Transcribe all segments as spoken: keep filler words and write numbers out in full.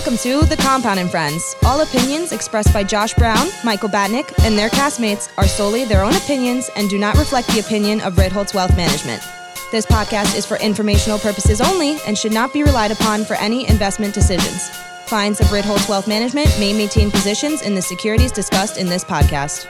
Welcome to The Compound and Friends. All opinions expressed by Josh Brown, Michael Batnick, and their castmates are solely their own opinions and do not reflect the opinion of Ritholtz Wealth Management. This podcast is for informational purposes only and should not be relied upon for any investment decisions. Clients of Ritholtz Wealth Management may maintain positions in the securities discussed in this podcast.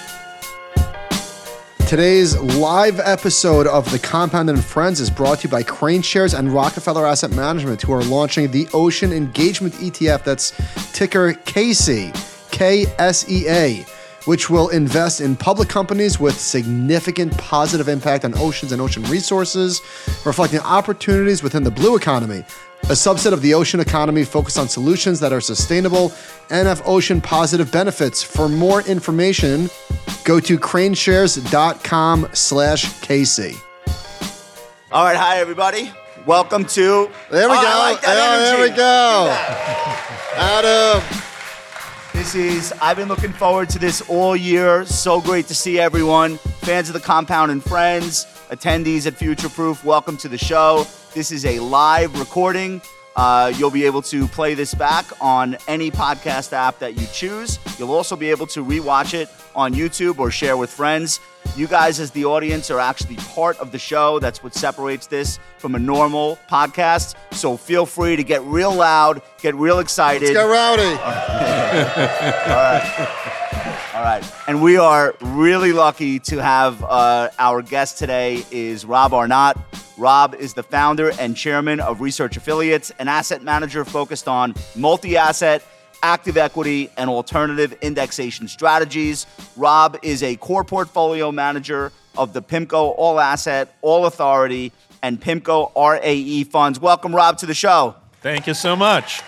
Today's live episode of The Compound and Friends is brought to you by CraneShares and Rockefeller Asset Management, who are launching the Ocean Engagement E T F, that's ticker K S E A, K S E A, which will invest in public companies with significant positive impact on oceans and ocean resources, reflecting opportunities within the blue economy, a subset of the ocean economy focused on solutions that are sustainable and have ocean positive benefits. For more information, go to craneshares.com slash KC. All right, hi everybody. Welcome to. There we oh, go. I like that oh, energy. there we go. Adam. This is, I've been looking forward to this all year. So great to see everyone. Fans of The Compound and Friends, attendees at Future Proof, welcome to the show. This is a live recording. Uh, you'll be able to play this back on any podcast app that you choose. You'll also be able to rewatch it on YouTube or share with friends. You guys as the audience are actually part of the show. That's what separates this from a normal podcast. So feel free to get real loud, get real excited. Let's go rowdy. All right. All right. And we are really lucky to have uh, our guest today is Rob Arnott. Rob is the founder and chairman of Research Affiliates, an asset manager focused on multi-asset, active equity, and alternative indexation strategies. Rob is a core portfolio manager of the PIMCO All Asset, All Authority, and PIMCO R A E funds. Welcome, Rob, to the show. Thank you so much.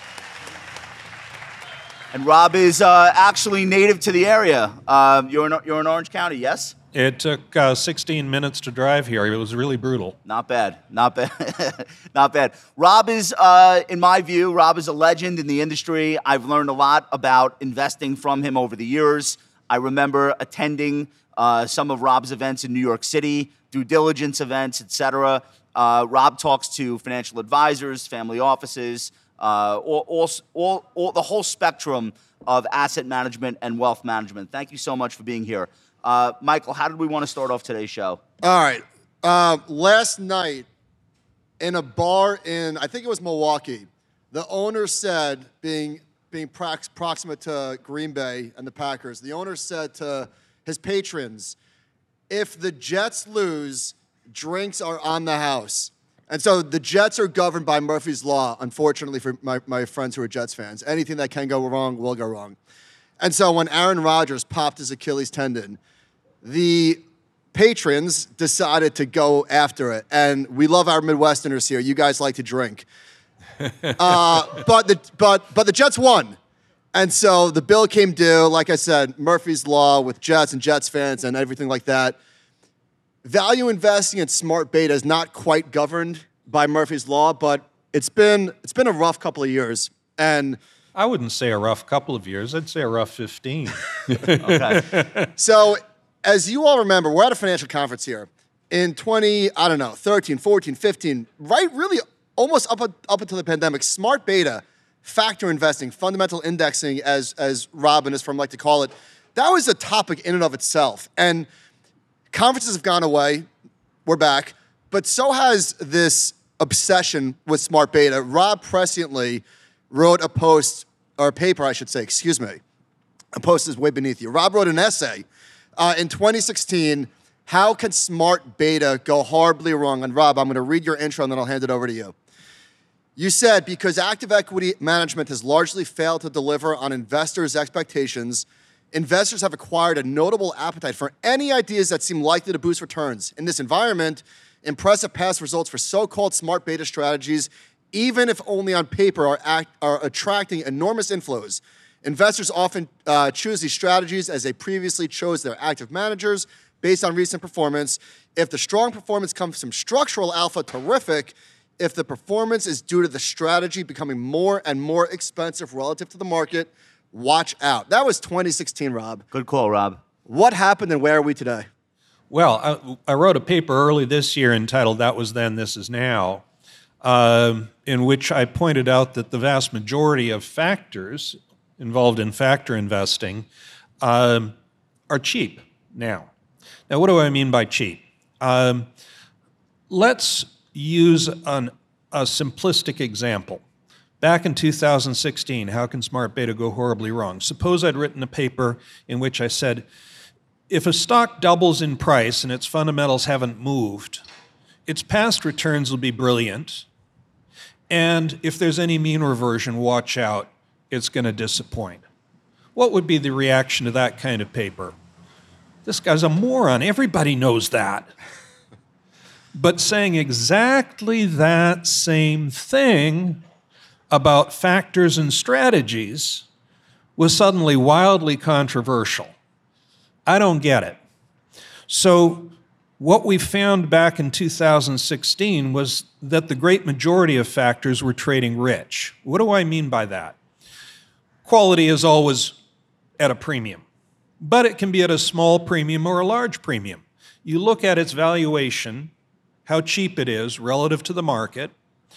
And Rob is uh, actually native to the area. Uh, you're in, you're in Orange County, yes? It took uh, sixteen minutes to drive here. It was really brutal. Not bad. Not bad. Not bad. Rob is, uh, in my view, Rob is a legend in the industry. I've learned a lot about investing from him over the years. I remember attending uh, some of Rob's events in New York City, due diligence events, et cetera. Uh, Rob talks to financial advisors, family offices, uh, all, all, all, all, the whole spectrum of asset management and wealth management. Thank you so much for being here. Uh, Michael, how did we want to start off today's show? All right. Uh, last night in a bar in, I think it was Milwaukee, the owner said, being being prox- proximate to Green Bay and the Packers, the owner said to his patrons, if the Jets lose, drinks are on the house. And so the Jets are governed by Murphy's Law, unfortunately for my, my friends who are Jets fans. Anything that can go wrong will go wrong. And so when Aaron Rodgers popped his Achilles tendon, the patrons decided to go after it. And we love our Midwesterners here. You guys like to drink. uh, but the but but the Jets won. And so the bill came due. Like I said, Murphy's Law with Jets and Jets fans and everything like that. Value investing and smart beta is not quite governed by Murphy's Law, but it's been it's been a rough couple of years. And I wouldn't say a rough couple of years. I'd say a rough fifteen. Okay. So, as you all remember, we're at a financial conference here in twenty, I don't know, thirteen, fourteen, fifteen, right? Really almost up, up until the pandemic. Smart beta, factor investing, fundamental indexing, as, as Rob and his firm like to call it, that was a topic in and of itself. And conferences have gone away. We're back. But so has this obsession with smart beta. Rob presciently wrote a post, or a paper, I should say, excuse me. A post is way beneath you. Rob wrote an essay uh, in twenty sixteen, How Can Smart Beta Go Horribly Wrong? And Rob, I'm going to read your intro and then I'll hand it over to you. You said, because active equity management has largely failed to deliver on investors' expectations, investors have acquired a notable appetite for any ideas that seem likely to boost returns. In this environment, impressive past results for so-called smart beta strategies, even if only on paper, are, act, are attracting enormous inflows. Investors often uh, choose these strategies as they previously chose their active managers based on recent performance. If the strong performance comes from structural alpha, terrific. If the performance is due to the strategy becoming more and more expensive relative to the market, watch out. That was twenty sixteen, Rob. Good call, Rob. What happened and where are we today? Well, I, I wrote a paper early this year entitled That Was Then, This Is Now. Um, in which I pointed out that the vast majority of factors involved in factor investing um, are cheap now. Now, what do I mean by cheap? Um, let's use an, a simplistic example. Back in two thousand sixteen, how can smart beta go horribly wrong? Suppose I'd written a paper in which I said, if a stock doubles in price and its fundamentals haven't moved, its past returns will be brilliant, and if there's any mean reversion, watch out, it's going to disappoint. What would be the reaction to that kind of paper? This guy's a moron. Everybody knows that. But saying exactly that same thing about factors and strategies was suddenly wildly controversial. I don't get it. So what we found back in two thousand sixteen was that the great majority of factors were trading rich. What do I mean by that? Quality is always at a premium, but it can be at a small premium or a large premium. You look at its valuation, how cheap it is relative to the market,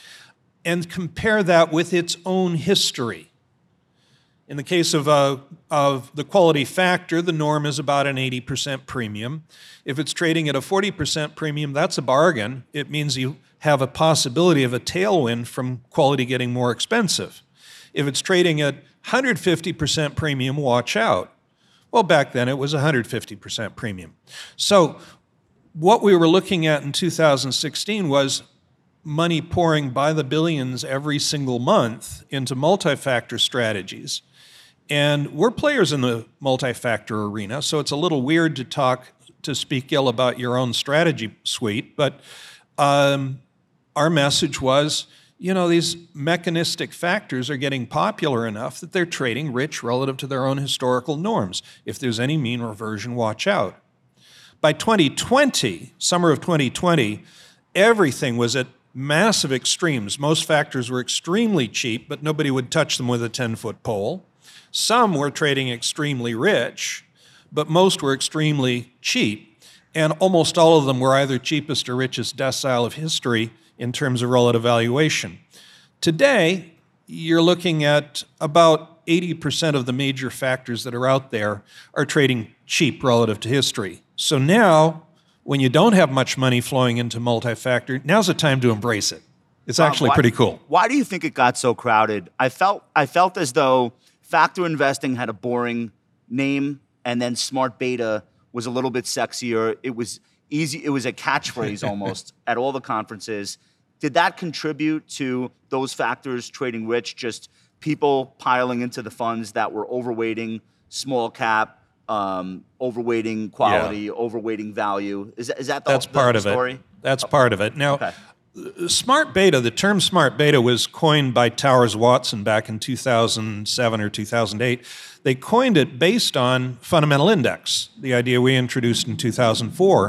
and compare that with its own history. In the case of, uh, of the quality factor, the norm is about an eighty percent premium. If it's trading at a forty percent premium, that's a bargain. It means you have a possibility of a tailwind from quality getting more expensive. If it's trading at one hundred fifty percent premium, watch out. Well, back then it was one hundred fifty percent premium. So what we were looking at in two thousand sixteen was money pouring by the billions every single month into multi-factor strategies. And we're players in the multi-factor arena, so it's a little weird to talk, to speak ill about your own strategy suite, but um, our message was, you know, these mechanistic factors are getting popular enough that they're trading rich relative to their own historical norms. If there's any mean reversion, watch out. By twenty twenty, summer of twenty twenty, everything was at massive extremes. Most factors were extremely cheap, but nobody would touch them with a ten-foot pole. Some were trading extremely rich, but most were extremely cheap. And almost all of them were either cheapest or richest decile of history in terms of relative valuation. Today, you're looking at about eighty percent of the major factors that are out there are trading cheap relative to history. So now, when you don't have much money flowing into multi-factor, now's the time to embrace it. It's actually why, pretty cool. Why do you think it got so crowded? I felt I felt as though factor investing had a boring name, and then smart beta was a little bit sexier. It was easy. It was a catchphrase almost at all the conferences. Did that contribute to those factors trading rich? Just people piling into the funds that were overweighting small cap, um, overweighting quality, yeah. overweighting value. Is that, is that the, That's the, part the of story? it. That's part of it. Now, okay. smart beta, the term smart beta was coined by Towers Watson back in two thousand seven or two thousand eight. They coined it based on fundamental index, the idea we introduced in two thousand four.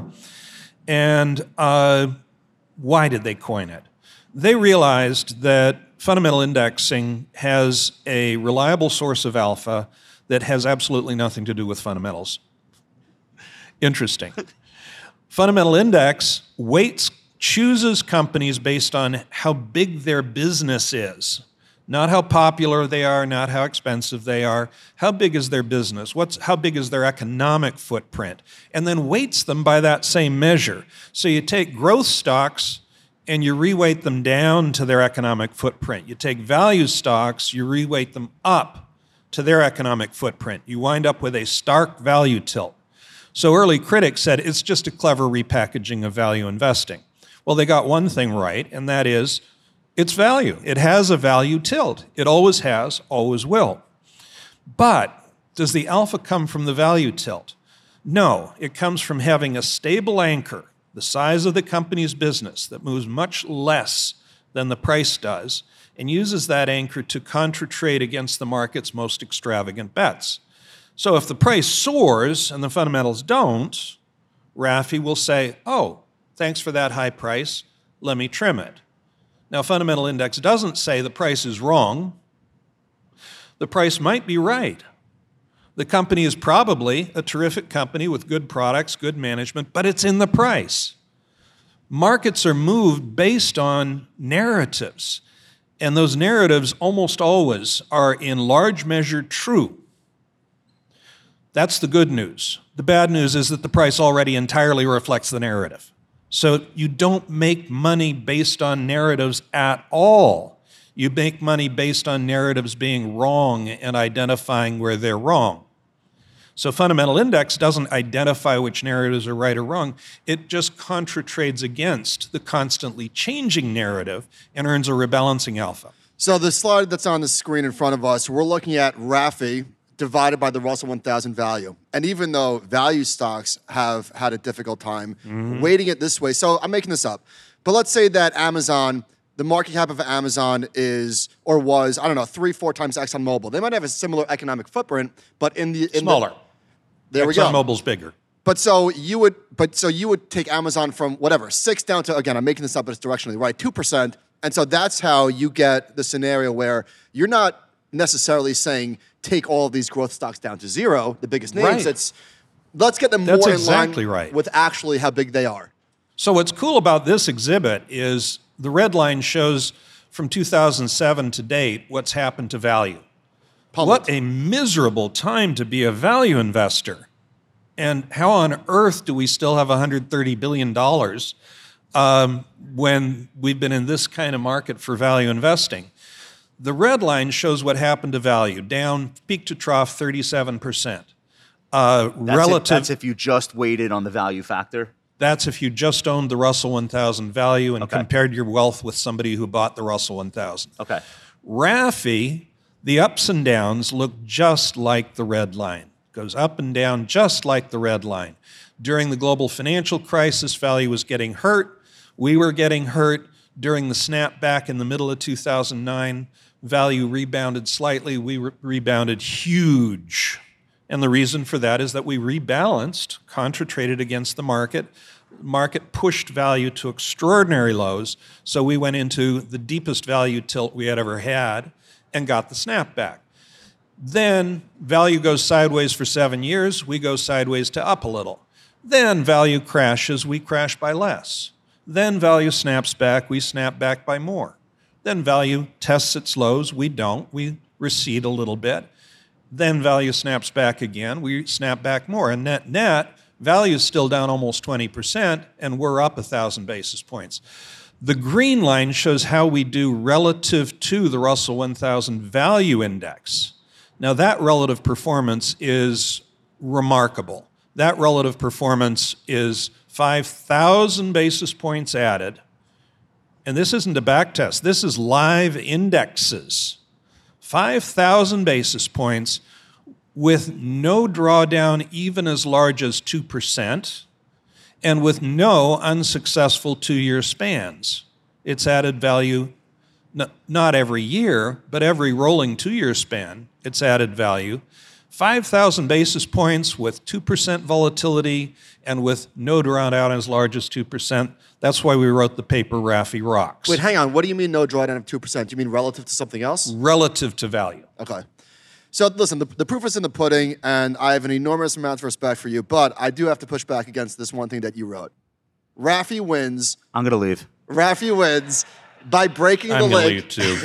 And uh, why did they coin it? They realized that fundamental indexing has a reliable source of alpha that has absolutely nothing to do with fundamentals. Interesting. Fundamental index weights, chooses companies based on how big their business is, not how popular they are, not how expensive they are. How big is their business? What's, how big is their economic footprint? And then weights them by that same measure. So you take growth stocks and you reweight them down to their economic footprint. You take value stocks, you reweight them up to their economic footprint. You wind up with a stark value tilt. So early critics said it's just a clever repackaging of value investing. Well, they got one thing right, and that is it's value. It has a value tilt. It always has, always will. But does the alpha come from the value tilt? No, it comes from having a stable anchor, the size of the company's business that moves much less than the price does, and uses that anchor to contra-trade against the market's most extravagant bets. So if the price soars and the fundamentals don't, Rafi will say, oh, thanks for that high price, let me trim it. Now, fundamental index doesn't say the price is wrong. The price might be right. The company is probably a terrific company with good products, good management, but it's in the price. Markets are moved based on narratives. And those narratives almost always are in large measure true. That's the good news. The bad news is that the price already entirely reflects the narrative. So you don't make money based on narratives at all. You make money based on narratives being wrong and identifying where they're wrong. So fundamental index doesn't identify which narratives are right or wrong. It just contra-trades against the constantly changing narrative and earns a rebalancing alpha. So the slide that's on the screen in front of us, we're looking at R A F I divided by the Russell one thousand value. And even though value stocks have had a difficult time mm-hmm. weighting it this way, so I'm making this up, but let's say that Amazon, the market cap of Amazon is, or was, I don't know, three, four times ExxonMobil. They might have a similar economic footprint, but in the... In Smaller. The, there we go. ExxonMobil's bigger. But so you would, but so you would take Amazon from whatever, six down to, again, I'm making this up, but it's directionally right, two percent. And so that's how you get the scenario where you're not necessarily saying take all of these growth stocks down to zero, the biggest names. Right. It's let's get them That's more exactly in line right. with actually how big they are. So what's cool about this exhibit is the red line shows from two thousand seven to date what's happened to value. Pummeled. What a miserable time to be a value investor. And how on earth do we still have one hundred thirty billion dollars um, when we've been in this kind of market for value investing? The red line shows what happened to value, down peak to trough thirty-seven percent. Uh, that's relative, if, that's if you just weighted on the value factor? That's if you just owned the Russell one thousand value and okay. compared your wealth with somebody who bought the Russell one thousand. Okay. R A F I, the ups and downs look just like the red line. Goes up and down just like the red line. During the global financial crisis, value was getting hurt. We were getting hurt. During the snapback in the middle of two thousand nine, value rebounded slightly. We re- rebounded huge. And the reason for that is that we rebalanced, contra-traded against the market. Market pushed value to extraordinary lows, so we went into the deepest value tilt we had ever had and got the snapback. Then value goes sideways for seven years. We go sideways to up a little. Then value crashes. We crash by less. Then value snaps back. We snap back by more. Then value tests its lows. We don't. We recede a little bit. Then value snaps back again. We snap back more. And net net, value is still down almost twenty percent, and we're up one thousand basis points. The green line shows how we do relative to the Russell one thousand Value Index. Now, that relative performance is remarkable. That relative performance is five thousand basis points added. And this isn't a back test. This is live indexes. five thousand basis points with no drawdown even as large as two percent and with no unsuccessful two-year spans. It's added value not every year, but every rolling two-year span, it's added value. five thousand basis points with two percent volatility and with no drawdown as large as two percent. That's why we wrote the paper R A F I Rocks. Wait, hang on. What do you mean no drawdown of two percent? Do you mean relative to something else? Relative to value. Okay. So listen, the, the proof is in the pudding, and I have an enormous amount of respect for you, but I do have to push back against this one thing that you wrote. R A F I wins. I'm going to leave. R A F I wins by breaking the I'm link. too.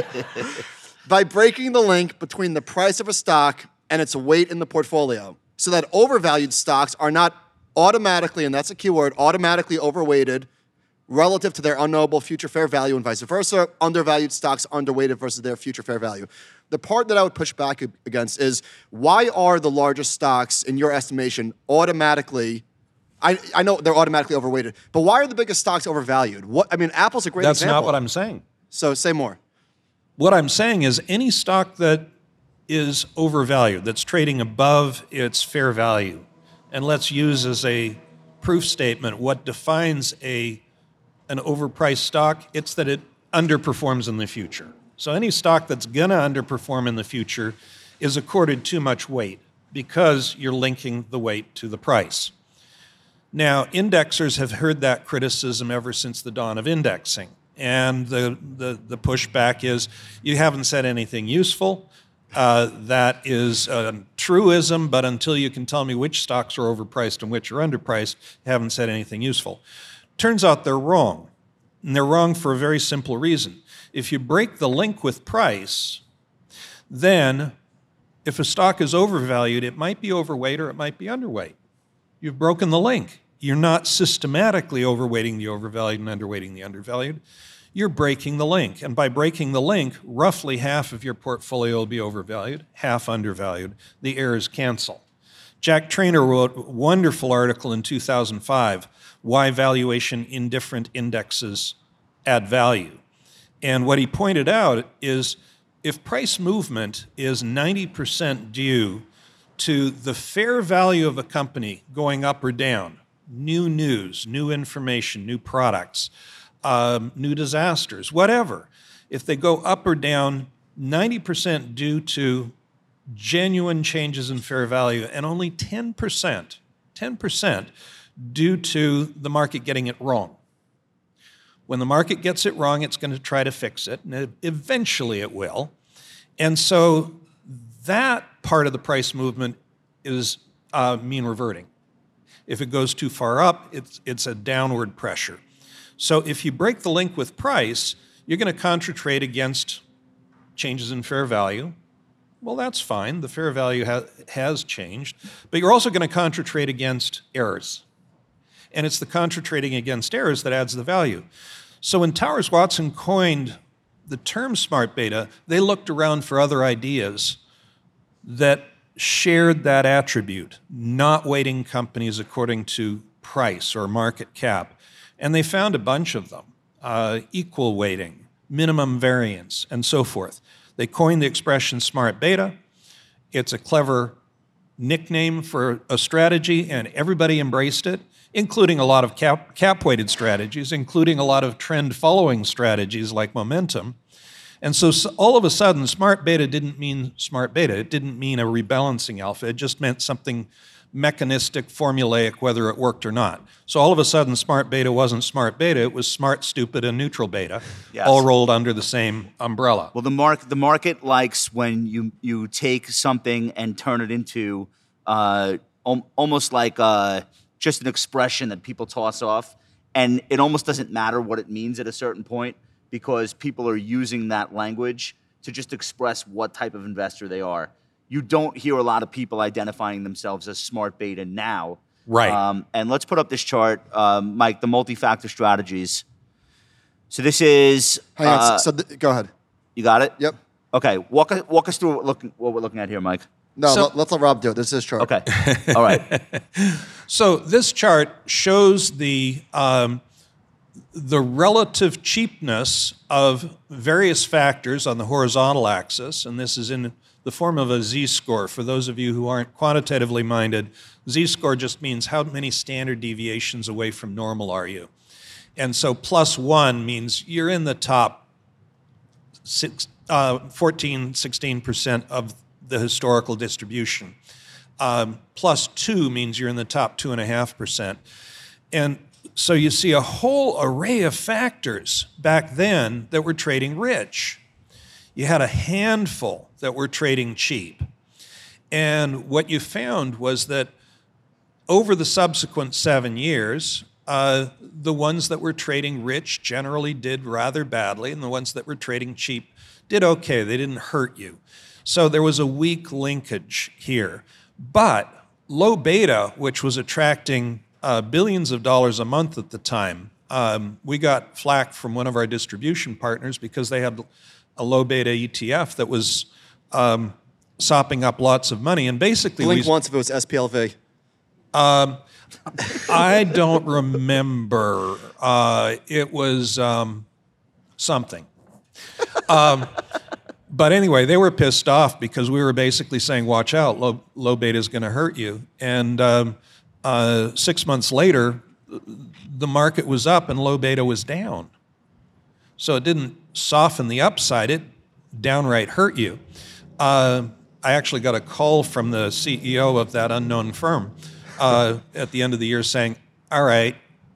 by breaking the link between the price of a stock and its weight in the portfolio, so that overvalued stocks are not automatically, and that's a key word, automatically overweighted relative to their unknowable future fair value and vice versa, undervalued stocks underweighted versus their future fair value. The part that I would push back against is why are the largest stocks, in your estimation, automatically, I, I know they're automatically overweighted, but why are the biggest stocks overvalued? What I mean, Apple's a great That's example. not what I'm saying. So say more. What I'm saying is any stock that is overvalued, that's trading above its fair value, and let's use as a proof statement what defines a an overpriced stock, it's that it underperforms in the future. So any stock that's going to underperform in the future is accorded too much weight because you're linking the weight to the price. Now, indexers have heard that criticism ever since the dawn of indexing. And the, the, the pushback is, you haven't said anything useful. Uh, that is a truism, but until you can tell me which stocks are overpriced and which are underpriced, you haven't said anything useful. Turns out they're wrong. And they're wrong for a very simple reason. If you break the link with price, then if a stock is overvalued, it might be overweight or it might be underweight. You've broken the link. You're not systematically overweighting the overvalued and underweighting the undervalued. You're breaking the link. And by breaking the link, roughly half of your portfolio will be overvalued, half undervalued. The errors cancel. Jack Trainer wrote a wonderful article in two thousand five, Why Valuation in Different Indexes Add Value. And what he pointed out is if price movement is ninety percent due to the fair value of a company going up or down, new news, new information, new products, um, new disasters, whatever, if they go up or down, ninety percent due to genuine changes in fair value and only ten percent, ten percent due to the market getting it wrong. When the market gets it wrong, it's going to try to fix it, and eventually it will. And so that part of the price movement is uh, mean reverting. If it goes too far up, it's, it's a downward pressure. So if you break the link with price, you're going to contra-trade against changes in fair value. Well, that's fine. The fair value ha- has changed. But you're also going to contra-trade against errors. And it's the contra-trading against errors that adds the value. So when Towers Watson coined the term smart beta, they looked around for other ideas that shared that attribute, not weighting companies according to price or market cap. And they found a bunch of them, uh, equal weighting, minimum variance, and so forth. They coined the expression smart beta. It's a clever nickname for a strategy, and everybody embraced it, including a lot of cap, cap-weighted strategies, including a lot of trend-following strategies like momentum. And so, so all of a sudden, smart beta didn't mean smart beta. It didn't mean a rebalancing alpha. It just meant something mechanistic, formulaic, whether it worked or not. So all of a sudden, smart beta wasn't smart beta. It was smart, stupid, and neutral beta, yes, all rolled under the same umbrella. Well, the, mark, the market likes when you, you take something and turn it into uh, om- almost like uh, just an expression that people toss off, and it almost doesn't matter what it means at a certain point, because people are using that language to just express what type of investor they are. You don't hear a lot of people identifying themselves as smart beta now. Right. Um, and let's put up this chart, um, Mike, the multi-factor strategies. So this is... Hang on, uh, so th- go ahead. You got it? Yep. Okay, walk, us- walk us through what, look, what we're looking at here, Mike. No, So- let, let's let Rob do it. This is his chart. Okay, all right. So this chart shows the um, the relative cheapness of various factors on the horizontal axis, and this is in the form of a z-score. For those of you who aren't quantitatively minded, z-score just means how many standard deviations away from normal are you. And so plus one means you're in the top six, uh, fourteen, sixteen percent of the historical distribution. Um, plus two means you're in the top two and a half percent. And so you see a whole array of factors back then that were trading rich. You had a handful that were trading cheap. And what you found was that over the subsequent seven years, uh, the ones that were trading rich generally did rather badly, and the ones that were trading cheap did okay. They didn't hurt you. So there was a weak linkage here. But low beta, which was attracting uh, billions of dollars a month at the time, um, we got flack from one of our distribution partners because they had a low beta E T F that was um, sopping up lots of money. And basically, Blink we, once if it was S P L V. Um, I don't remember. Uh, it was um, something. Um, But anyway, they were pissed off because we were basically saying, watch out, low, low beta is going to hurt you. And um, uh, six months later, the market was up and low beta was down. So it didn't soften the upside, it downright hurt you. Uh, I actually got a call from the C E O of that unknown firm uh, at the end of the year saying, all right,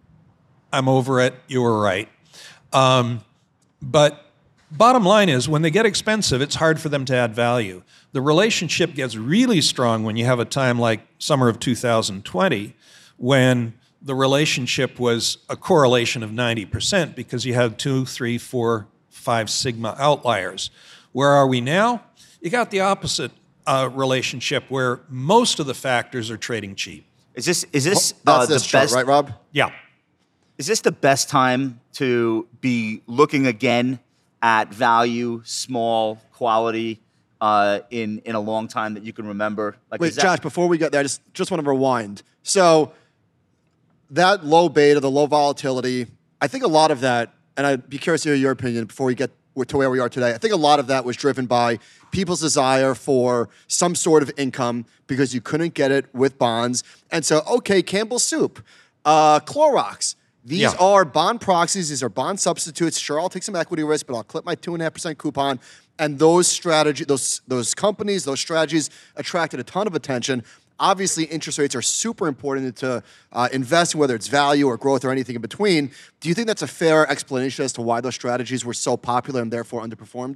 I'm over it, you were right. Um, but bottom line is, when they get expensive, it's hard for them to add value. The relationship gets really strong when you have a time like summer of two thousand twenty, when the relationship was a correlation of ninety percent because you had two, three, four, five sigma outliers. Where are we now? You got the opposite uh, relationship where most of the factors are trading cheap. Is this is this That's uh, the this chart, best? right, Rob? Yeah. Is this the best time to be looking again at value, small, quality, uh, in in a long time that you can remember? Like, Wait, is that- Josh, before we get there, I just, just want to rewind. So that low beta, the low volatility, I think a lot of that, and I'd be curious to hear your opinion before we get to where we are today. I think a lot of that was driven by people's desire for some sort of income because you couldn't get it with bonds. And so, okay, Campbell's Soup, uh, Clorox, these Yeah. are bond proxies. These are bond substitutes. Sure, I'll take some equity risk, but I'll clip my two and a half percent coupon. And those strategy, those those companies, those strategies attracted a ton of attention. Obviously, interest rates are super important to uh, investing, whether it's value or growth or anything in between. Do you think that's a fair explanation as to why those strategies were so popular and therefore underperformed?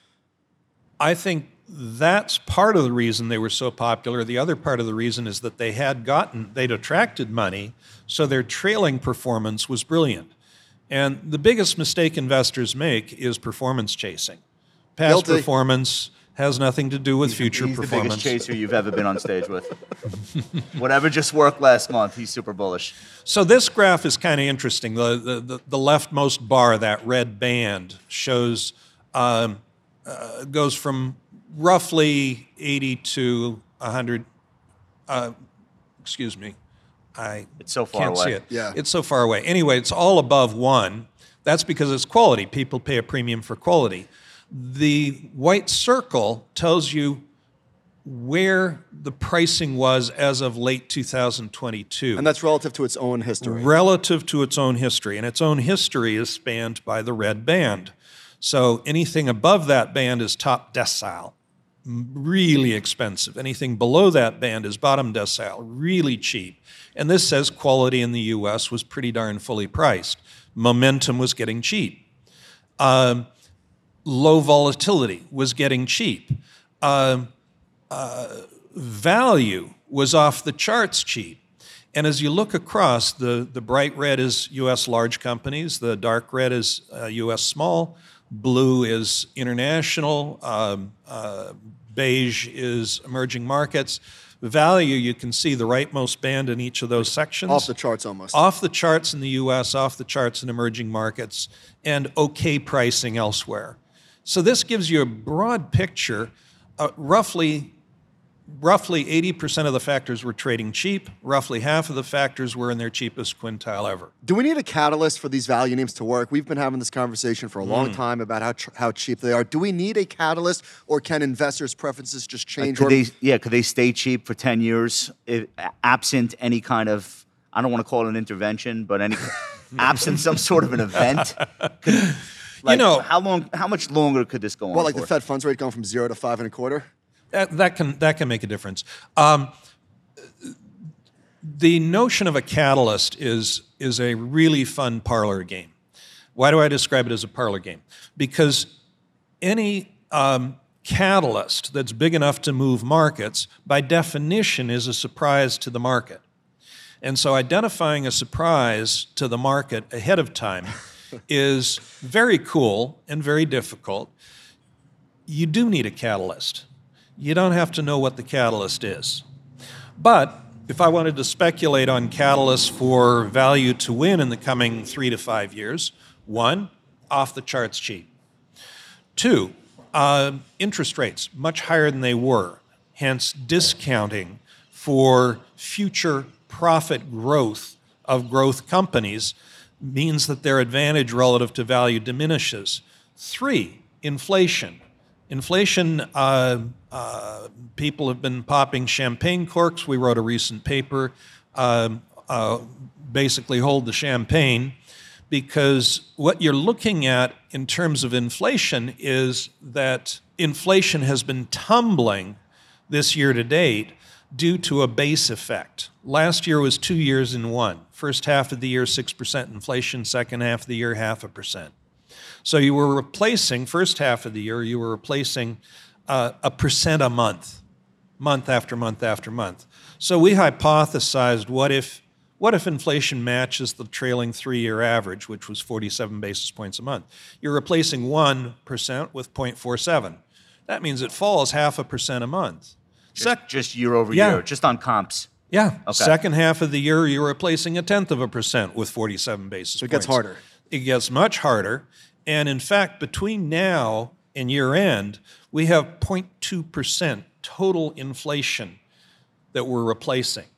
I think that's part of the reason they were so popular. The other part of the reason is that they had gotten, they'd attracted money, so their trailing performance was brilliant. And the biggest mistake investors make is performance chasing. Past Guilty. performance has nothing to do with future He's performance. the biggest chaser you've ever been on stage with. Whatever just worked last month, he's super bullish. So this graph is kind of interesting. The, the, the, the leftmost bar, that red band, shows um, uh, goes from roughly eighty to one hundred. Uh, excuse me. I It's so far can't away. see it. Yeah. It's so far away. Anyway, it's all above one. That's because it's quality. People pay a premium for quality. The white circle tells you where the pricing was as of late two thousand twenty-two. And that's relative to its own history. Relative to its own history. And its own history is spanned by the red band. So anything above that band is top decile, really expensive. Anything below that band is bottom decile, really cheap. And this says quality in the U S was pretty darn fully priced. Momentum was getting cheap. Um, low volatility was getting cheap. Uh, uh, value was off the charts cheap. And as you look across, the, the bright red is U S large companies, the dark red is uh, U S small, blue is international, um, uh, beige is emerging markets. Value, you can see the rightmost band in each of those sections. Off the charts almost. Off the charts in the U S, off the charts in emerging markets, and okay pricing elsewhere. So this gives you a broad picture. Uh, roughly, roughly eighty percent of the factors were trading cheap. Roughly half of the factors were in their cheapest quintile ever. Do we need a catalyst for these value names to work? We've been having this conversation for a long time about how tr- how cheap they are. Do we need a catalyst, or can investors' preferences just change? Could or- they, yeah, could they stay cheap for ten years, if, absent any kind of, I don't want to call it an intervention, but any absent some sort of an event? Could, like, know- how long? How much longer could this go on? Well, like for? the Fed funds rate going from zero to five and a quarter? That, that can that can make a difference. Um, the notion of a catalyst is is a really fun parlor game. Why do I describe it as a parlor game? Because any um, catalyst that's big enough to move markets, by definition, is a surprise to the market. And so identifying a surprise to the market ahead of time is very cool and very difficult. You do need a catalyst. You don't have to know what the catalyst is. But if I wanted to speculate on catalysts for value to win in the coming three to five years, one, off the charts cheap. Two, uh, interest rates much higher than they were, hence discounting for future profit growth of growth companies means that their advantage relative to value diminishes. Three, inflation. Inflation, uh, uh, people have been popping champagne corks. We wrote a recent paper, uh, uh, basically hold the champagne, because what you're looking at in terms of inflation is that inflation has been tumbling this year to date due to a base effect. Last year was two years in one. First half of the year, six percent inflation. Second half of the year, half a percent. So you were replacing, first half of the year, you were replacing uh, a percent a month, month after month after month. So we hypothesized, what if What if inflation matches the trailing three-year average, which was forty-seven basis points a month? You're replacing one percent with zero point four seven. That means it falls half a percent a month. Just, Sec- just year over Yeah. year, just on comps. Yeah. Okay. Second half of the year, you're replacing a tenth of a percent with forty-seven basis So it points. gets harder. It gets much harder. And in fact, between now and year end, we have zero point two percent total inflation that we're replacing.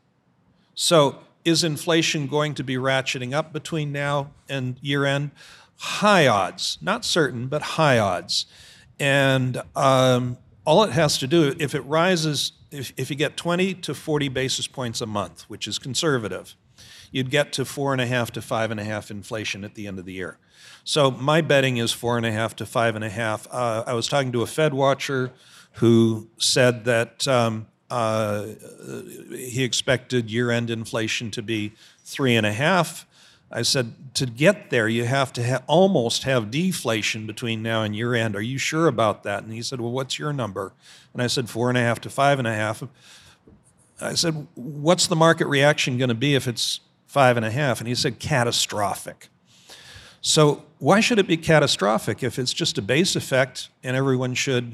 So is inflation going to be ratcheting up between now and year end? High odds. Not certain, but high odds. And um, all it has to do, if it rises, if, if you get twenty to forty basis points a month, which is conservative, you'd get to four and a half to five and a half inflation at the end of the year. So my betting is four and a half to five and a half. Uh, I was talking to a Fed watcher who said that um, uh, he expected year-end inflation to be three and a half. I said, to get there, you have to ha- almost have deflation between now and year end. Are you sure about that? And he said, well, what's your number? And I said, four and a half to five and a half. I said, what's the market reaction going to be if it's five and a half? And he said, catastrophic. So why should it be catastrophic if it's just a base effect and everyone should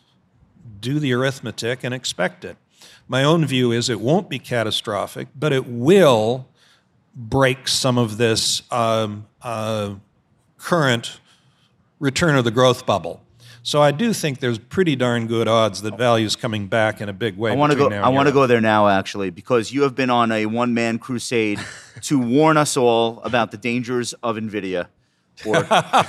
do the arithmetic and expect it? My own view is it won't be catastrophic, but it will break some of this um, uh, current return of the growth bubble. So I do think there's pretty darn good odds that value is coming back in a big way. I want to go. between now I and want to year-end. go there now, actually, because you have been on a one-man crusade to warn us all about the dangers of NVIDIA, or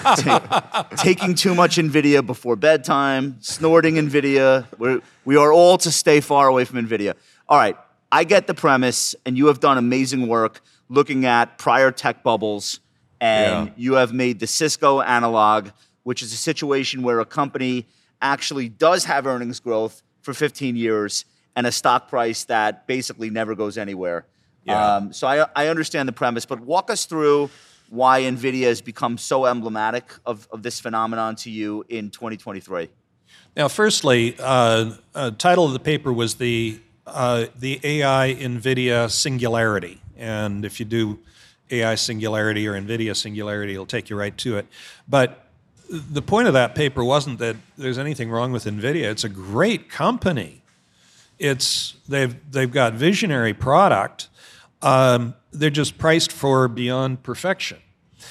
ta- taking too much NVIDIA before bedtime, snorting NVIDIA. We're, we are all to stay far away from NVIDIA. All right, I get the premise, and you have done amazing work looking at prior tech bubbles, and Yeah. you have made the Cisco analog, which is a situation where a company actually does have earnings growth for fifteen years and a stock price that basically never goes anywhere. Yeah. Um, so I, I understand the premise, but walk us through why NVIDIA has become so emblematic of, of this phenomenon to you in twenty twenty-three. Now, firstly, uh, uh, title of the paper was the uh, the A I NVIDIA Singularity, and if you do A I Singularity or NVIDIA Singularity, it'll take you right to it. But the point of that paper wasn't that there's anything wrong with NVIDIA. It's a great company. It's they've they've got visionary product. Um, they're just priced for beyond perfection,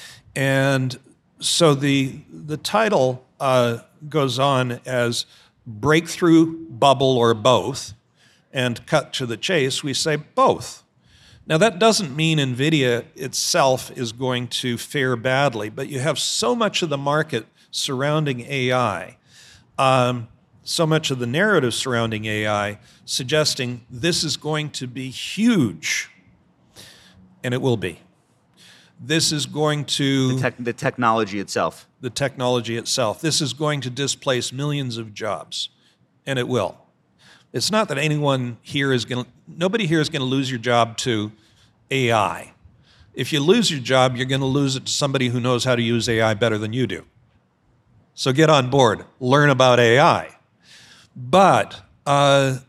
and so the the title uh, goes on as breakthrough, bubble, or both, and cut to the chase. We say both. Now, that doesn't mean NVIDIA itself is going to fare badly, but you have so much of the market surrounding A I, um, so much of the narrative surrounding A I, suggesting this is going to be huge, and it will be. This is going to... The, tech, the technology itself. The technology itself. This is going to displace millions of jobs, and it will. It's not that anyone here is going to, nobody here is going to lose your job to A I. If you lose your job, you're going to lose it to somebody who knows how to use A I better than you do. So get on board, learn about A I. But uh,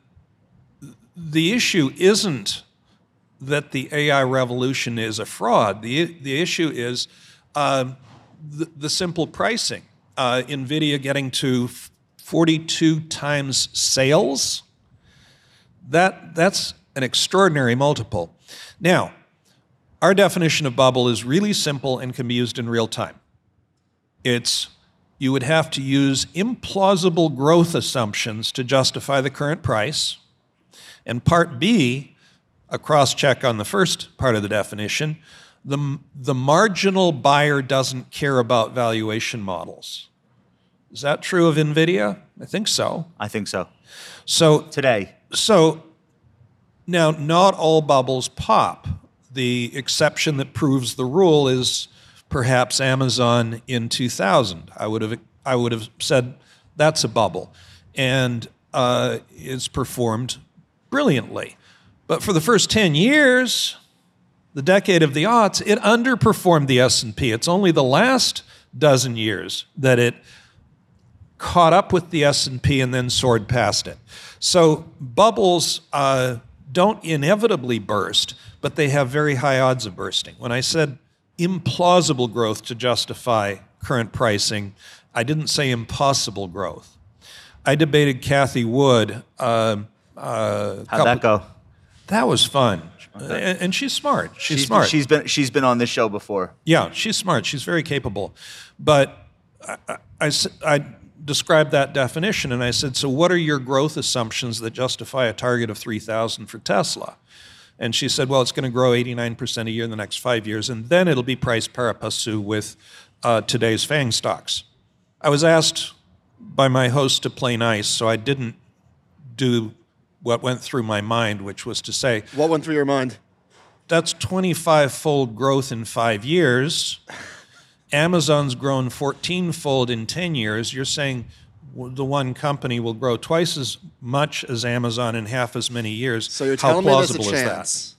the issue isn't that the A I revolution is a fraud. The, the issue is uh, the, the simple pricing. Uh, NVIDIA getting to forty-two times sales. That, that's an extraordinary multiple. Now, our definition of bubble is really simple and can be used in real time. It's, you would have to use implausible growth assumptions to justify the current price. And part B, a cross-check on the first part of the definition, the, the marginal buyer doesn't care about valuation models. Is that true of NVIDIA? I think so. I think so. So Today. So now, not all bubbles pop. The exception that proves the rule is perhaps Amazon in two thousand. I would have I would have said that's a bubble, and uh, it's performed brilliantly. But for the first ten years, the decade of the aughts, it underperformed the S and P. It's only the last dozen years that it caught up with the S and P and then soared past it. So bubbles uh, don't inevitably burst, but they have very high odds of bursting. When I said implausible growth to justify current pricing, I didn't say impossible growth. I debated Cathie Wood. Uh, uh, How'd couple, that go? That was fun. Okay. And, and she's smart. She's, she's smart. Been, she's been she's been on this show before. Yeah, she's smart. She's very capable. But I, I, I described that definition, and I said, so what are your growth assumptions that justify a target of three thousand for Tesla? And she said, well, it's going to grow eighty-nine percent a year in the next five years, and then it'll be priced pari passu with uh, today's FANG stocks. I was asked by my host to play nice, so I didn't do what went through my mind, which was to say, what went through your mind? That's twenty-five-fold growth in five years. Amazon's grown fourteen-fold in ten years. You're saying the one company will grow twice as much as Amazon in half as many years. So you're How telling me there's a plausible is chance?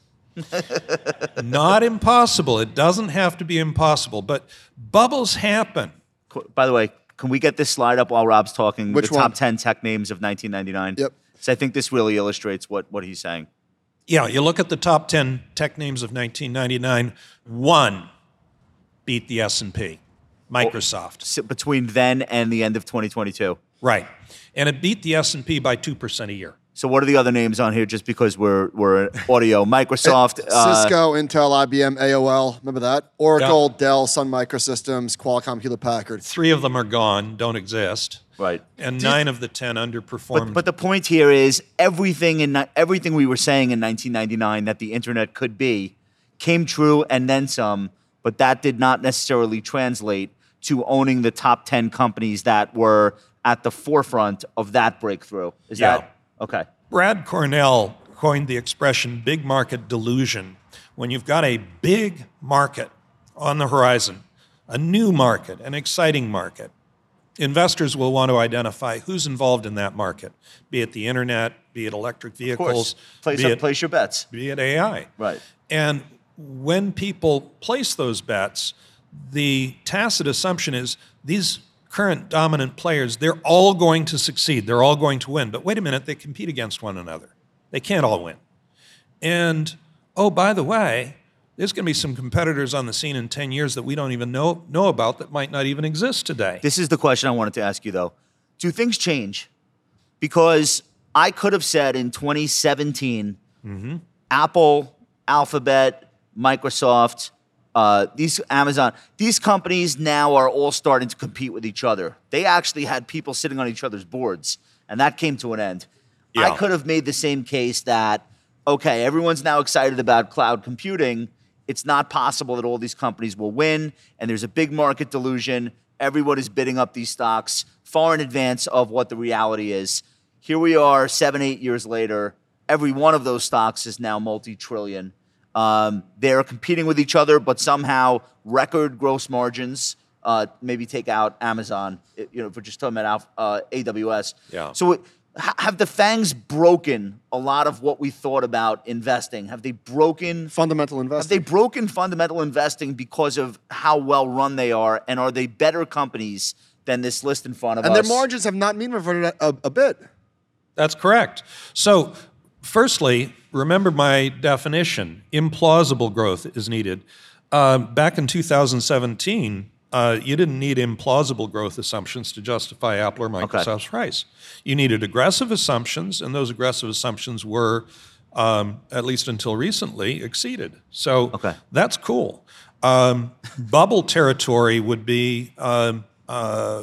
that? Not impossible. It doesn't have to be impossible, but bubbles happen. By the way, can we get this slide up while Rob's talking? Which the top one? ten tech names of nineteen ninety-nine. Yep. So I think this really illustrates what, what he's saying. Yeah, you look at the top ten tech names of nineteen ninety-nine, one beat the S and P, Microsoft. So between then and the end of twenty twenty-two. Right. And it beat the S and P by two percent a year. So what are the other names on here just because we're we're audio? Microsoft. uh, Cisco, Intel, I B M, A O L. Remember that? Oracle, Dell, Sun Microsystems, Qualcomm, Hewlett Packard. Three of them are gone, don't exist. Right. And nine of the ten underperformed. But, but the point here is everything in ni- everything we were saying in nineteen ninety-nine that the internet could be came true and then some, but that did not necessarily translate to owning the top ten companies that were at the forefront of that breakthrough. Is Yeah. that okay? Brad Cornell coined the expression big market delusion. When you've got a big market on the horizon, a new market, an exciting market, investors will want to identify who's involved in that market, be it the internet, be it electric Of vehicles, course. Place, be, it, place your bets. be it A I. Right. And when people place those bets, the tacit assumption is these current dominant players, they're all going to succeed. They're all going to win. But wait a minute, they compete against one another. They can't all win. And, oh, by the way, there's going to be some competitors on the scene in ten years that we don't even know, know about that might not even exist today. This is the question I wanted to ask you, though. Do things change? Because I could have said in twenty seventeen, Mm-hmm. Apple, Alphabet, Microsoft, uh, these Amazon, these companies now are all starting to compete with each other. They actually had people sitting on each other's boards, and that came to an end. Yeah. I could have made the same case that, okay, everyone's now excited about cloud computing. It's not possible that all these companies will win, and there's a big market delusion. Everyone is bidding up these stocks far in advance of what the reality is. Here we are, seven, eight years later. Every one of those stocks is now multi-trillion. Um, they're competing with each other, but somehow record gross margins. Uh, maybe take out Amazon, you know, if we're just talking about uh, A W S. Yeah. So it, have the FANGs broken a lot of what we thought about investing? Have they broken Fundamental Have investing. they broken fundamental investing because of how well run they are, and are they better companies than this list in front of and us? their margins have not mean reverted a, a, a bit. That's correct. So, firstly, remember my definition. Implausible growth is needed. Uh, back in two thousand seventeen, uh, you didn't need implausible growth assumptions to justify Apple or Microsoft's price. You needed aggressive assumptions, and those aggressive assumptions were, um, at least until recently, exceeded. So Okay. that's cool. Um, bubble territory would be, um, uh,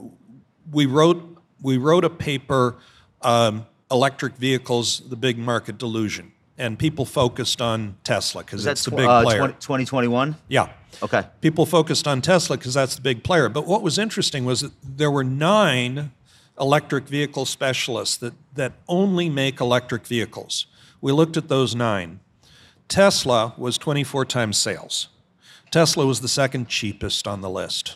we wrote we wrote a paper, um, Electric Vehicles, the Big Market Delusion, and people focused on Tesla because it's the tw- big uh, player. twenty twenty-one? Yeah. Okay. People focused on Tesla because that's the big player. But what was interesting was that there were nine electric vehicle specialists that, that only make electric vehicles. We looked at those nine. Tesla was twenty-four times sales. Tesla was the second cheapest on the list.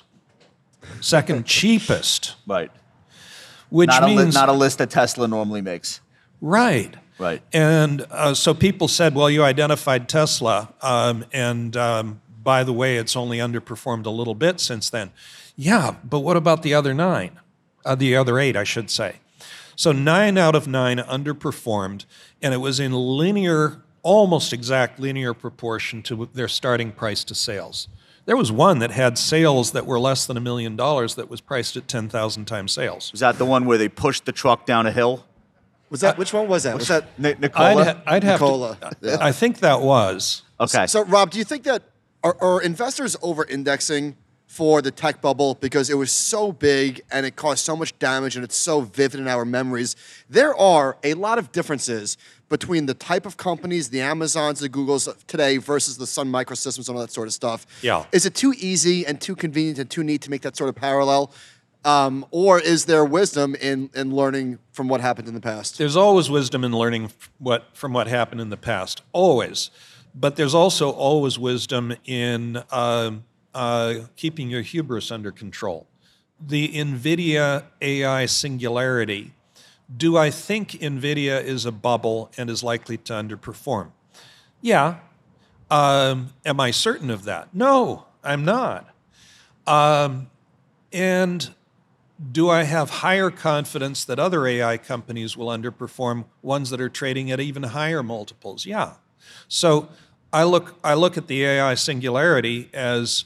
Second cheapest, Right. which Not a, li- means... not a list that Tesla normally makes. Right. Right. And uh, so people said, well, you identified Tesla, um, and um, by the way, it's only underperformed a little bit since then. Yeah, but what about the other nine? Uh, the other eight, I should say. So nine out of nine underperformed, and it was in linear almost exact linear proportion to their starting price to sales. There was one that had sales that were less than a million dollars that was priced at ten thousand times sales. Was that the one where they pushed the truck down a hill? Was that, which one was that? Was that Ni- Nicola? I'd, ha- I'd have Nicola? to, Yeah. I think that was. Okay. So, Rob, do you think that are, are investors over-indexing for the tech bubble because it was so big and it caused so much damage and it's so vivid in our memories? There are a lot of differences between the type of companies, the Amazons, the Googles of today versus the Sun Microsystems and all that sort of stuff. Yeah. Is it too easy and too convenient and too neat to make that sort of parallel? Um, or is there wisdom in, in learning from what happened in the past? There's always wisdom in learning f- what from what happened in the past, always. But there's also always wisdom in uh, uh, keeping your hubris under control. The NVIDIA A I singularity, do I think NVIDIA is a bubble and is likely to underperform? Yeah. Um, am I certain of that? No, I'm not. Um, and do I have higher confidence that other A I companies will underperform, ones that are trading at even higher multiples? Yeah. So I look, I look at the A I singularity as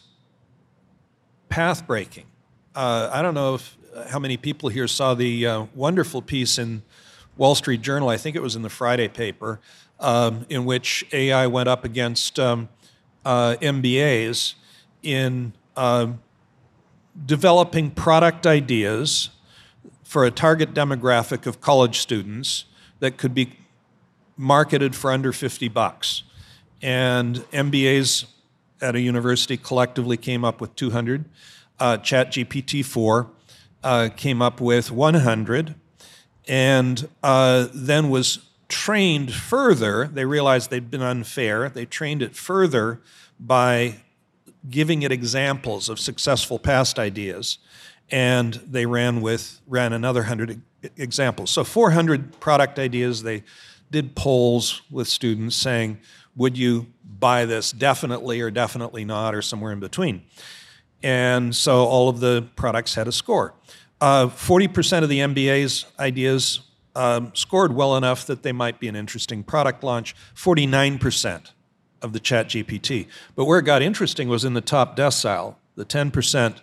path-breaking. Uh, I don't know if how many people here saw the uh, wonderful piece in Wall Street Journal, I think it was in the Friday paper, um, in which A I went up against um, uh, M B As in uh, developing product ideas for a target demographic of college students that could be marketed for under fifty bucks. And M B As at a university collectively came up with two hundred. Uh, ChatGPT four uh, came up with one hundred, and uh, then was trained further. They realized they'd been unfair. They trained it further by giving it examples of successful past ideas, and they ran with ran another one hundred examples. So four hundred product ideas. They did polls with students saying, would you buy this definitely or definitely not or somewhere in between? And so all of the products had a score. Uh, forty percent of the M B A's ideas um, scored well enough that they might be an interesting product launch. forty-nine percent of the ChatGPT. But where it got interesting was in the top decile, the ten percent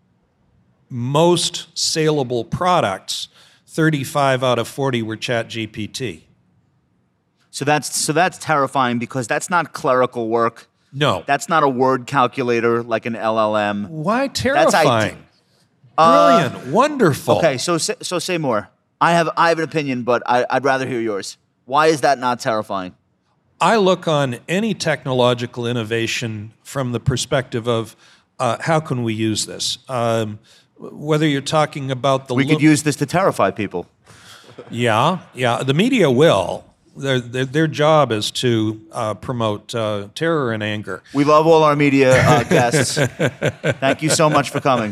most saleable products, thirty-five out of forty were ChatGPT. So that's so that's terrifying because that's not clerical work. No. That's not a word calculator like an L L M. Why That's terrifying? I- Brilliant, wonderful. Okay, so say- so say more. I have I have an opinion, but I, I'd rather hear yours. Why is that not terrifying? I look on any technological innovation from the perspective of uh, how can we use this? Um, whether you're talking about the We lo- could use this to terrify people. yeah, yeah, the media will. Their their, their job is to uh, promote uh, terror and anger. We love all our media uh, guests. Thank you so much for coming.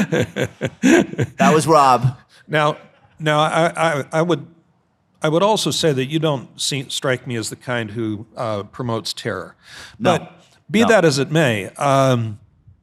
That was Rob. Now, now I, I, I would I would also say that you don't see, strike me as the kind who uh, promotes terror. No. But be No. that as it may, um,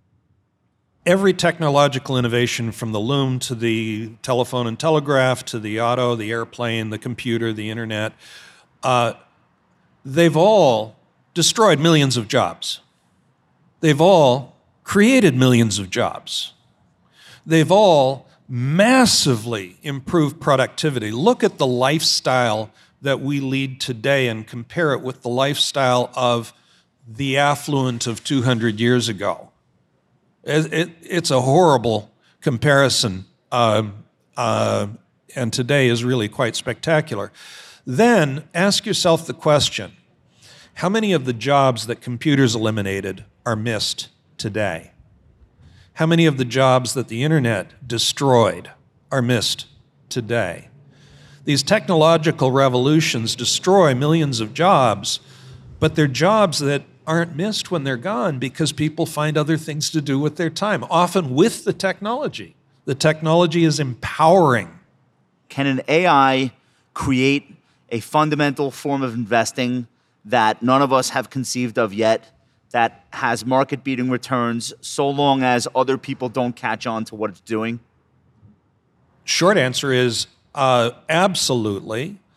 every technological innovation from the loom to the telephone and telegraph to the auto, the airplane, the computer, the internet, uh, they've all destroyed millions of jobs. They've all created millions of jobs. They've all massively improved productivity. Look at the lifestyle that we lead today and compare it with the lifestyle of the affluent of two hundred years ago. It, it, it's a horrible comparison, uh, uh, and today is really quite spectacular. Then ask yourself the question, how many of the jobs that computers eliminated are missed today? How many of the jobs that the internet destroyed are missed today? These technological revolutions destroy millions of jobs, but they're jobs that aren't missed when they're gone because people find other things to do with their time, often with the technology. The technology is empowering. Can an A I create a fundamental form of investing that none of us have conceived of yet, that has market-beating returns so long as other people don't catch on to what it's doing? Short answer is uh, absolutely.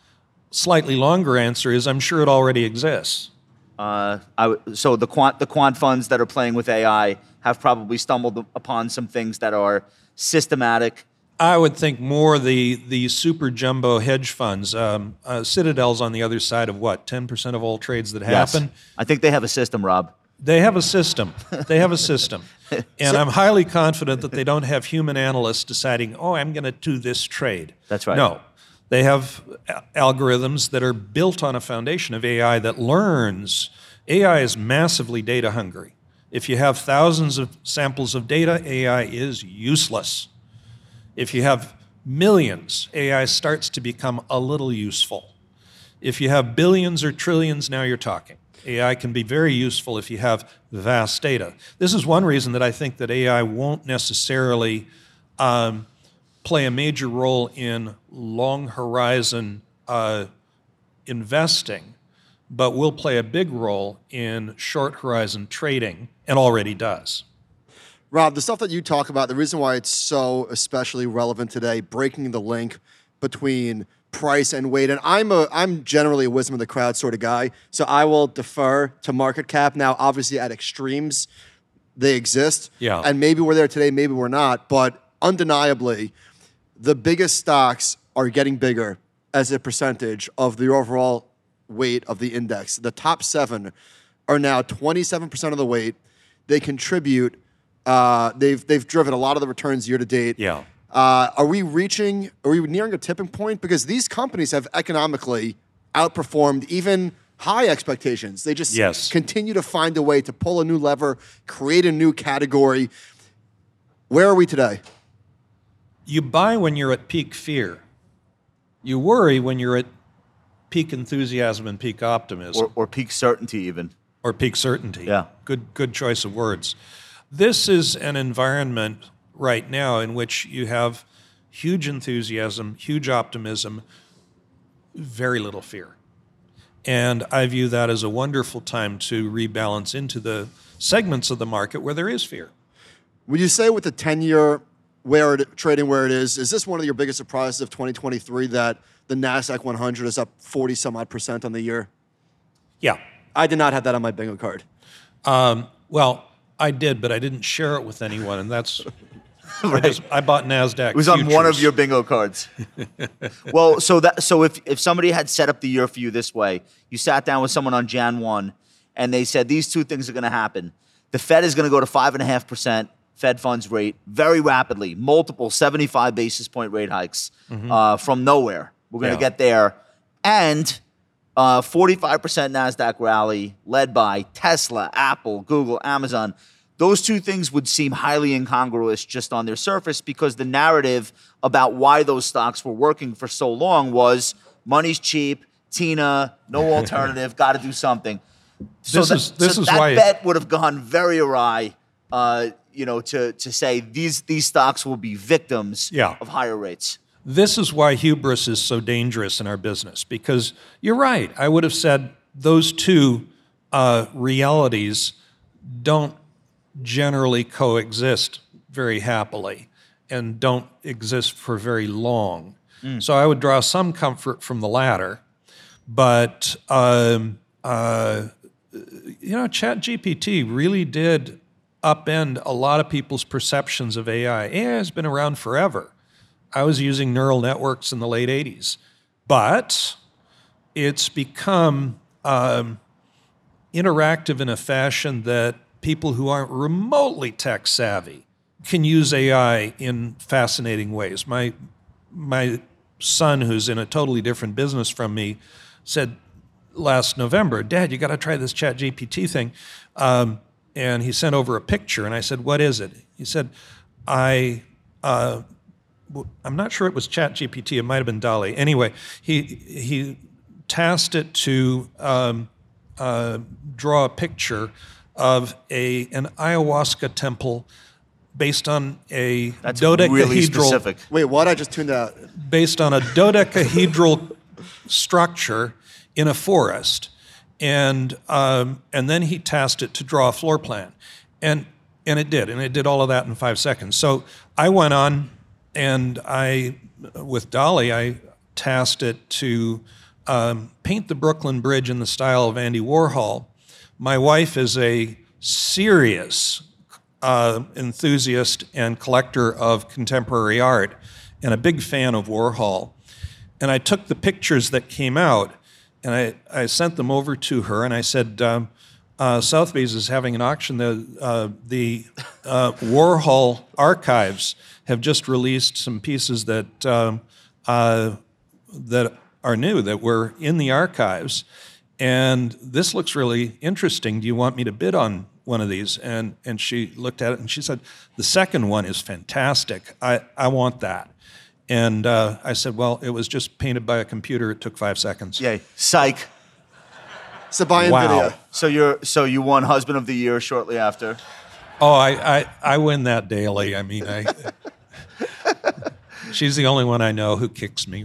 slightly longer answer is I'm sure it already exists. Uh, I w- so the quant the quant funds that are playing with A I have probably stumbled upon some things that are systematic. I would think more the the super jumbo hedge funds. Um, uh, Citadel's on the other side of what, ten percent of all trades that happen? Yes. I think they have a system, Rob. They have a system. They have a system. And I'm highly confident that they don't have human analysts deciding, oh, I'm going to do this trade. That's right. No. They have a- algorithms that are built on a foundation of A I that learns. A I is massively data hungry. If you have thousands of samples of data, A I is useless. If you have millions, A I starts to become a little useful. If you have billions or trillions, now you're talking. A I can be very useful if you have vast data. This is one reason that I think that A I won't necessarily um, play a major role in long horizon uh, investing, but will play a big role in short horizon trading, and already does. Rob, the stuff that you talk about, the reason why it's so especially relevant today, breaking the link between price and weight, and I'm a I'm generally a wisdom of the crowd sort of guy, so I will defer to market cap. Now, obviously, at extremes, they exist, Yeah. and maybe we're there today, maybe we're not, but undeniably, the biggest stocks are getting bigger as a percentage of the overall weight of the index. The top seven are now twenty-seven percent of the weight. They contribute. Uh, they've they've driven a lot of the returns year to date. Yeah. Uh, are we reaching? Are we nearing a tipping point? Because these companies have economically outperformed even high expectations. They just Yes. continue to find a way to pull a new lever, create a new category. Where are we today? You buy when you're at peak fear. You worry when you're at peak enthusiasm and peak optimism. Or, or peak certainty, even. Or peak certainty. Yeah. Good, good choice of words. This is an environment right now in which you have huge enthusiasm, huge optimism, very little fear. And I view that as a wonderful time to rebalance into the segments of the market where there is fear. Would you say with the ten-year where it, trading where it is, is this one of your biggest surprises of twenty twenty-three that the NASDAQ one hundred is up forty some odd percent on the year? Yeah. I did not have that on my bingo card. Um, well, I did, but I didn't share it with anyone, and that's I, just, I bought NASDAQ. It was on one of futures. your bingo cards. Well, so that so if if somebody had set up the year for you this way, you sat down with someone on January first, and they said these two things are going to happen. The Fed is going to go to five and a half percent Fed funds rate very rapidly, multiple seventy-five basis point rate hikes mm-hmm. uh, from nowhere. We're going to Yeah. get there, and uh, forty-five percent NASDAQ rally led by Tesla, Apple, Google, Amazon. Those two things would seem highly incongruous just on their surface because the narrative about why those stocks were working for so long was money's cheap, Tina, no alternative, got to do something. So This that, is- this so is that why- bet would have gone very awry, uh, you know, to to say these these stocks will be victims Yeah. of higher rates. This is why hubris is so dangerous in our business, because you're right. I would have said those two uh, realities don't generally coexist very happily and don't exist for very long. Mm. So I would draw some comfort from the latter. But, um, uh, you know, ChatGPT really did upend a lot of people's perceptions of A I. A I has been around forever. I was using neural networks in the late eighties, but it's become um, interactive in a fashion that people who aren't remotely tech savvy can use A I in fascinating ways. My my son, who's in a totally different business from me, said last November, "Dad, you got to try this ChatGPT thing." Um, and he sent over a picture, and I said, "What is it?" He said, "I." Uh, I'm not sure it was ChatGPT. It might have been DALL-E. Anyway, he he tasked it to um, uh, draw a picture of a an ayahuasca temple based on a That's dodecahedral really specific. Wait, what? I just tuned out. based on a dodecahedral structure in a forest, and um, and then he tasked it to draw a floor plan, and and it did, and it did all of that in five seconds. So I went on. And I, with DALL-E, I tasked it to um, paint the Brooklyn Bridge in the style of Andy Warhol. My wife is a serious uh, enthusiast and collector of contemporary art and a big fan of Warhol. And I took the pictures that came out and I, I sent them over to her and I said, um, uh, Sotheby's is having an auction. The, uh, the uh, Warhol archives have just released some pieces that, um, uh, that are new, that were in the archives. And this looks really interesting. Do you want me to bid on one of these? And, and she looked at it and she said, the second one is fantastic. I, I want that. And uh, I said, well, it was just painted by a computer. It took five seconds. Yay. Psych. So buy Wow. NVIDIA. So you're so you won Husband of the Year shortly after. Oh, I, I, I win that daily. I mean, I, she's the only one I know who kicks me.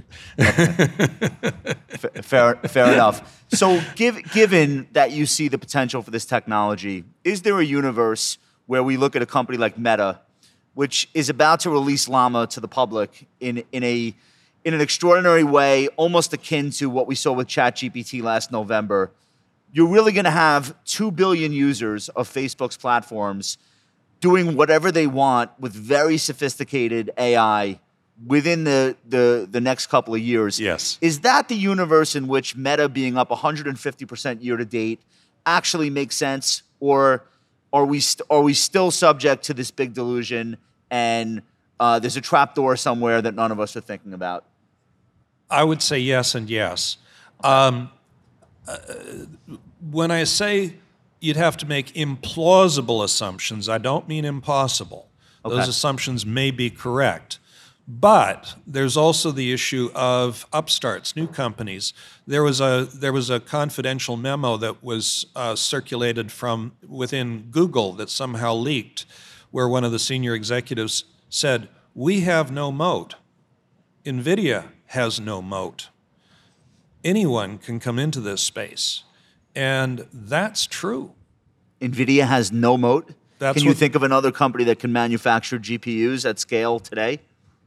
Fair, fair enough. So, give, given that you see the potential for this technology, is there a universe where we look at a company like Meta, which is about to release Llama to the public in, in a in an extraordinary way, almost akin to what we saw with ChatGPT last November? You're really going to have two billion users of Facebook's platforms doing whatever they want with very sophisticated A I within the, the, the next couple of years. Yes. Is that the universe in which Meta being up one hundred fifty percent year to date actually makes sense? Or are we, st- are we still subject to this big delusion and uh, there's a trapdoor somewhere that none of us are thinking about? I would say yes and yes. Um, uh, when I say you'd have to make implausible assumptions, I don't mean impossible. Okay. Those assumptions may be correct. But there's also the issue of upstarts, new companies. There was a there was a confidential memo that was uh, circulated from within Google that somehow leaked, where one of the senior executives said, "We have no moat. NVIDIA has no moat. Anyone can come into this space." And that's true. NVIDIA has no moat? That's can you what- think of another company that can manufacture G P Us at scale today?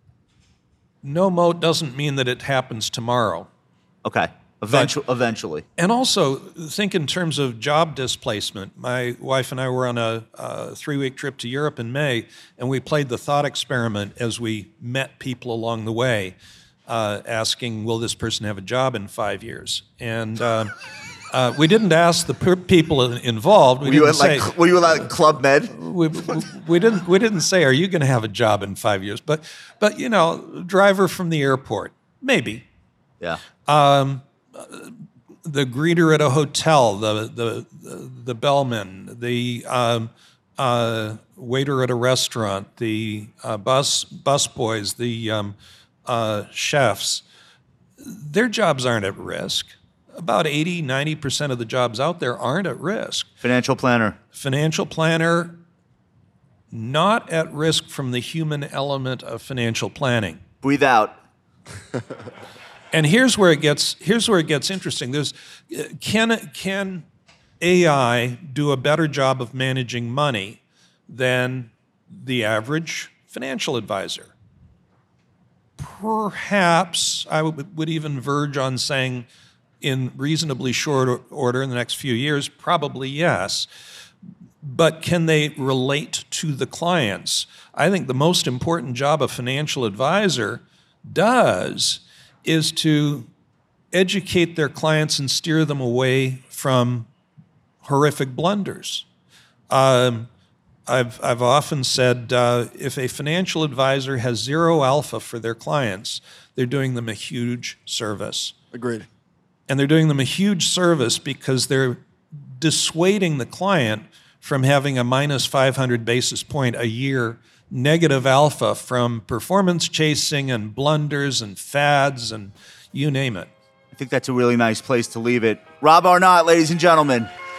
No moat doesn't mean that it happens tomorrow. Okay, Eventu- eventually. And also, think in terms of job displacement. My wife and I were on a, a three-week trip to Europe in May, and we played the thought experiment as we met people along the way, uh, asking, will this person have a job in five years? And uh, uh, we didn't ask the per- people involved. We Were you, didn't at, say, like, were you at Club Med? we, we didn't we didn't say, are you going to have a job in five years? But but you know, driver from the airport, maybe. Yeah. Um, the greeter at a hotel, the the the bellman, the um, uh, waiter at a restaurant, the uh, bus bus boys, the um, uh, chefs. Their jobs aren't at risk. About eighty, ninety percent of the jobs out there aren't at risk. Financial planner. Financial planner, not at risk from the human element of financial planning. Breathe out. And here's where it gets here's where it gets interesting. There's can can A I do a better job of managing money than the average financial advisor? Perhaps I would, would even verge on saying, in reasonably short order in the next few years, probably yes. But can they relate to the clients? I think the most important job a financial advisor does is to educate their clients and steer them away from horrific blunders. Um, I've, I've often said uh, if a financial advisor has zero alpha for their clients, they're doing them a huge service. Agreed. And they're doing them a huge service because they're dissuading the client from having a minus five hundred basis point a year negative alpha from performance chasing and blunders and fads and you name it. I think that's a really nice place to leave it. Rob Arnott, ladies and gentlemen.